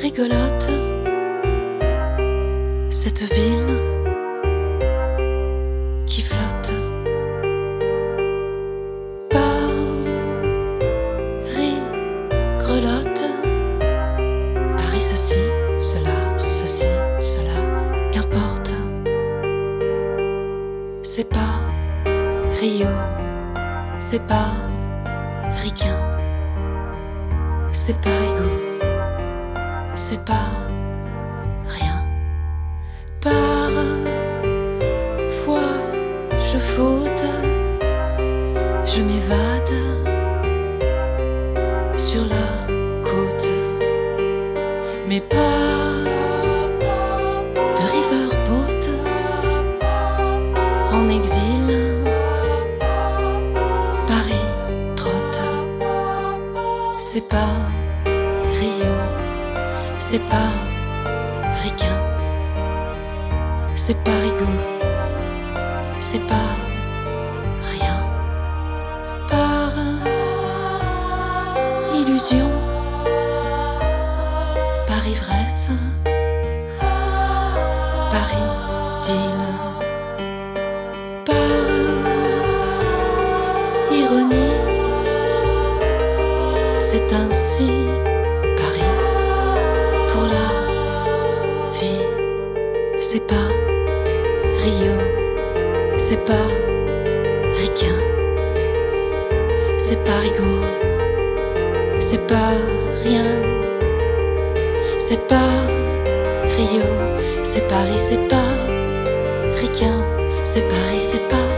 rigolote, cette ville qui flotte. Paris grelotte, Paris ceci, cela, qu'importe. C'est pas Rio, c'est pas ricain, c'est pas Rigaud, c'est pas rien. Parfois je faute, je m'évade sur la côte, mais pas de riverboat en exil. Paris trotte, c'est pas Rio, c'est pas ricain, c'est pas Rigaud, c'est pas rien. Par illusion, par ivresse, par idylle, par ironie, c'est ainsi Paris pour la vie. C'est pas Rio, c'est pas ricain, c'est pas Rigaud, c'est pas rien. C'est pas Rio, c'est Paris, c'est pas ricain, c'est Paris, c'est pas